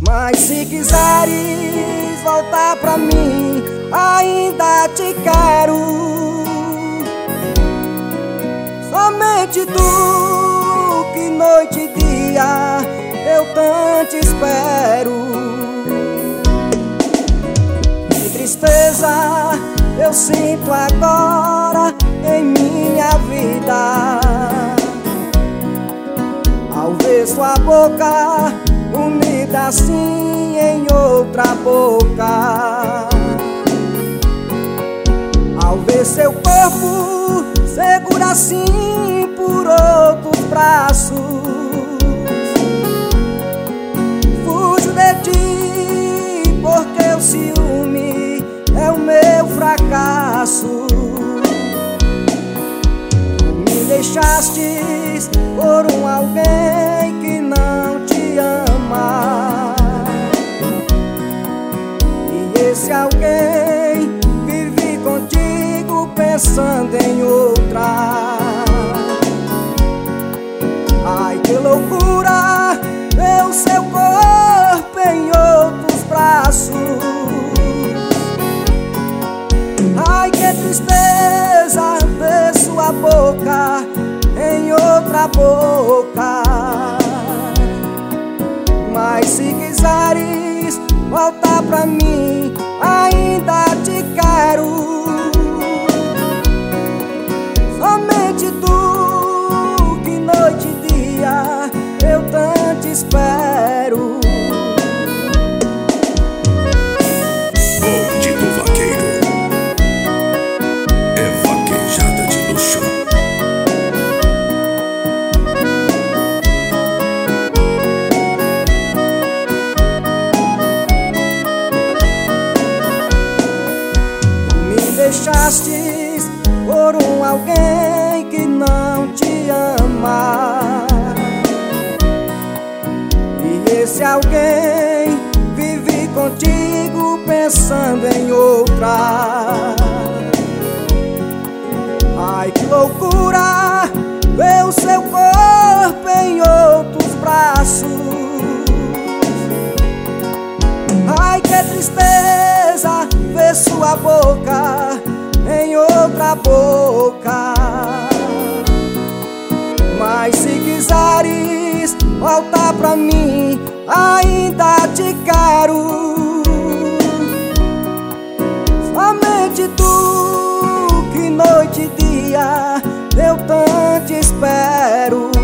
Mas se quiseres voltar pra mim, ainda te quero. Somente tu, que noite e dia eu tanto espero. Que tristeza eu sinto agora em minha vida ao ver sua boca unida assim em outra boca, ao ver seu corpo seguro assim por outros braços. Fujo de ti porque o ciúme é o meu fracasso. Tu me deixastes por alguém que não te ama, e esse alguém vive contigo pensando em outra. Ai, que loucura ver o seu corpo em outros braços. Ai, que tristeza ver sua boca em outra boca. Mas se quiseres voltar pra mim, ainda te quero. Somente tu, que noite e dia eu tanto espero. Bonde do vaqueiro é vaquejada de luxo. Deixastes por alguém que não te ama, e esse alguém vive contigo pensando em outra. Ai, que loucura ver o seu corpo em outros braços. Ai, que tristeza ver sua boca em outra boca. Mas se quiseres voltar pra mim, ainda te quero. Somente tu, que noite e dia eu tanto espero.